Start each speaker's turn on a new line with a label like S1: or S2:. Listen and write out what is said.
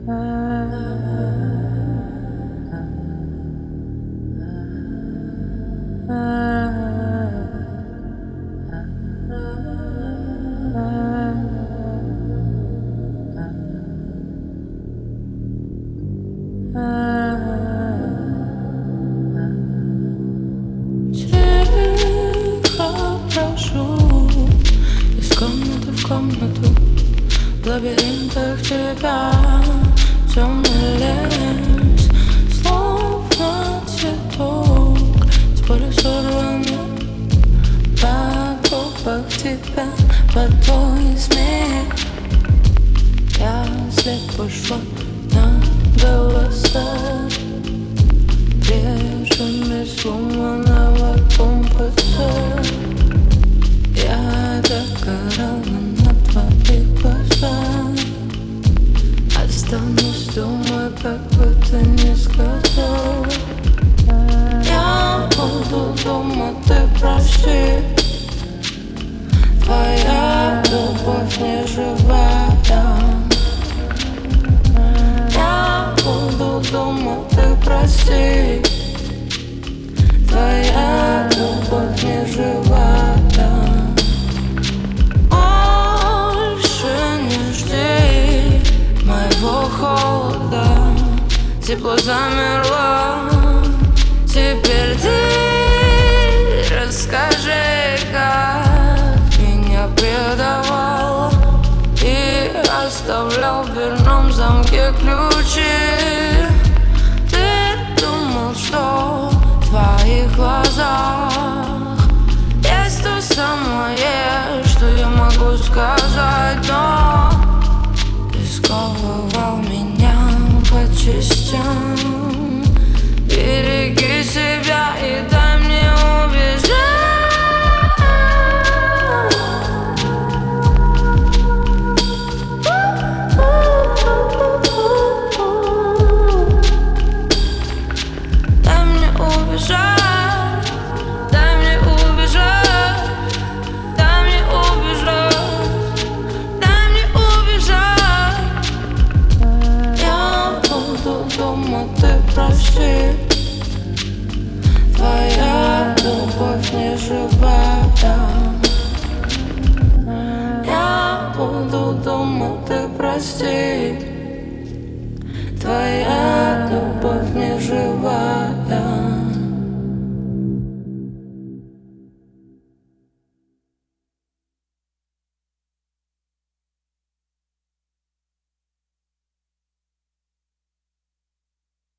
S1: Тихо прошу из комнаты в комнату, в лабиринтах тебя темный лес, словно цветок с поля сорванный. В губах тебя под твой смех я слепо шла на голоса, прежними сломанного компаса. Я догорала на твоих глазах, останусь дома, как бы ты ни сказал. Я буду дома, ты прости, твоя любовь не живая. Я буду дома, ты прости, твоя любовь не живая. Больше не жди моего холода, тепло замерло. Теперь ты расскажи, как меня предавала и оставлял в дверном замке ключи. Ты думал, что в твоих глазах есть то самое, что я могу сказать, но ты сковывал меня по частям. Береги себя и дай мне убежать. Дай мне убежать, дай мне убежать, дай мне убежать, дай мне убежать. Я буду дома, ты прости, твоя любовь не живая. Я буду дома, ты прости.